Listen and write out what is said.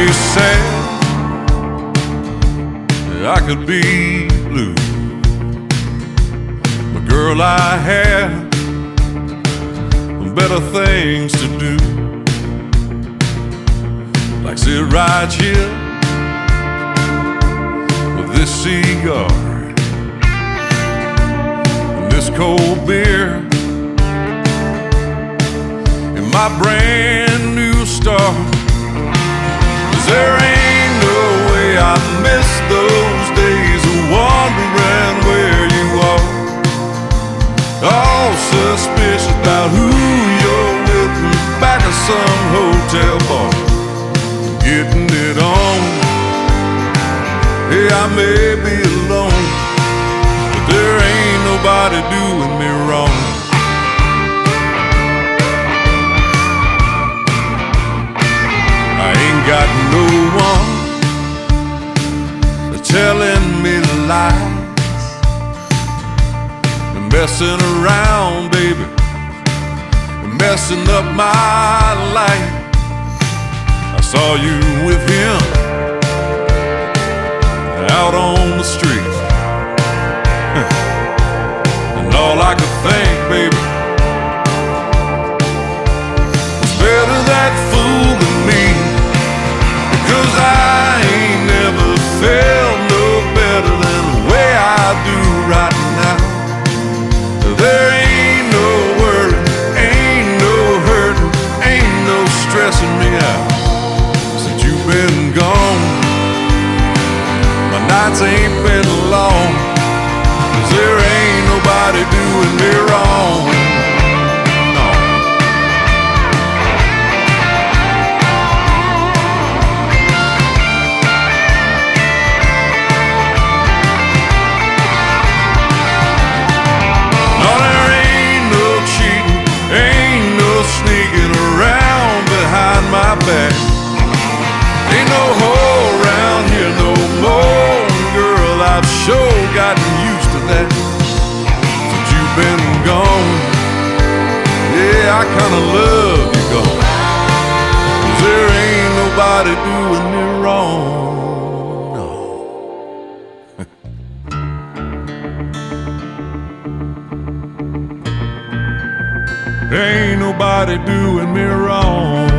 be sad, I could be blue. But girl, I have better things to do, like sit right here with this cigar and this cold beer and my brand new star. 'Cause there ain't no way I miss those days of wondering where you are, all suspicious about who you're with, back at some hotel bar, getting it on. Hey, I may be alone, but there ain't nobody doing me wrong. I ain't got no one telling me lies, messing around, baby, messing up my life. I saw you with him out on the street, and all I could think, baby, was better that fool than me, because I ain't never felt no better than the way I do right now. There ain't no worry, ain't no hurting, ain't no stressing me out since you've been gone. My nights ain't been long, 'cause there ain't nobody doing me wrong. No. No, there ain't no cheating, ain't no sneaking around behind my back. Ain't no hole around here no more, girl, I've sure gotten used to that since you've been gone. Yeah, I kinda love you gone, 'cause there ain't nobody doing me wrong. No. Ain't nobody doing me wrong.